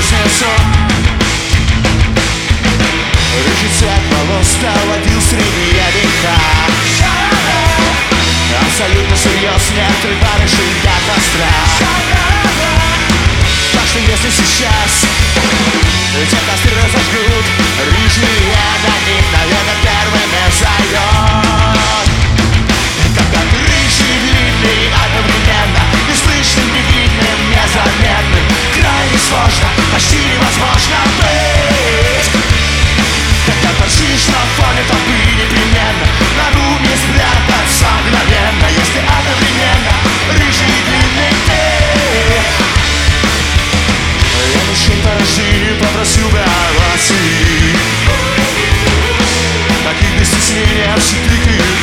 разнесу. Рыжий цвет волос стал водил средние века. Абсолютно серьезно отрывали шеи до костра. Так что если сейчас те костры разожгут, рыжие на них, наверное, первыми зайдет. Когда ты рыжий, длинный, одновременно неслышным, невидным, незаметным, крайне сложно, почти невозможно быть. Когда торчишь на фоне толпы непременно, наружу не спрятаться мгновенно, если одновременно рыжий и длинный ты. Я мужчин по рождению попросил бы оваций. Таких без стеснения все тыкают